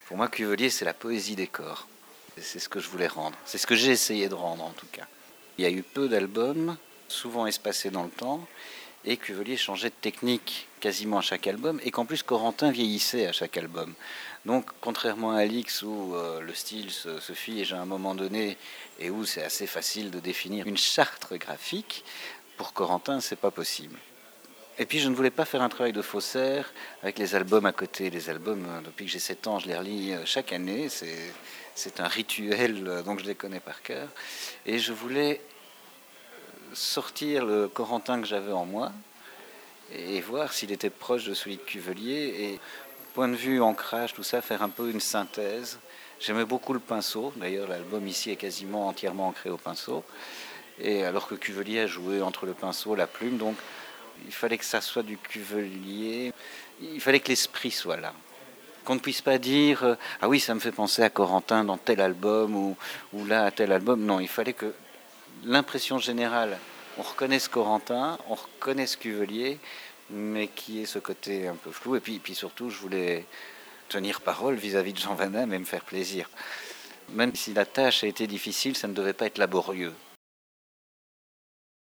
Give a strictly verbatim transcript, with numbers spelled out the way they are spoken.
Pour moi, Cuvelier, c'est la poésie des corps. C'est ce que je voulais rendre. C'est ce que j'ai essayé de rendre, en tout cas. Il y a eu peu d'albums, souvent espacés dans le temps, et Cuvelier changeait de technique quasiment à chaque album, et qu'en plus Corentin vieillissait à chaque album. Donc, contrairement à Alix, où euh, le style se, se fige à un moment donné, et où c'est assez facile de définir une charte graphique, pour Corentin, c'est pas possible. Et puis je ne voulais pas faire un travail de faussaire avec les albums à côté. Les albums, depuis que j'ai sept ans, je les relis chaque année. C'est, c'est un rituel, donc je les connais par cœur. Et je voulais sortir le Corentin que j'avais en moi et voir s'il était proche de celui de Cuvelier. Et point de vue ancrage, tout ça, faire un peu une synthèse. J'aimais beaucoup le pinceau. D'ailleurs, l'album ici est quasiment entièrement ancré au pinceau. Et alors que Cuvelier a joué entre le pinceau et la plume, donc il fallait que ça soit du Cuvelier, il fallait que l'esprit soit là. Qu'on ne puisse pas dire euh, « Ah oui, ça me fait penser à Corentin dans tel album ou, ou là à tel album ». Non, il fallait que l'impression générale, on reconnaisse Corentin, on reconnaisse Cuvelier, mais qui ait ce côté un peu flou. Et puis, puis surtout, je voulais tenir parole vis-à-vis de Jean Van Damme et me faire plaisir. Même si la tâche a été difficile, ça ne devait pas être laborieux.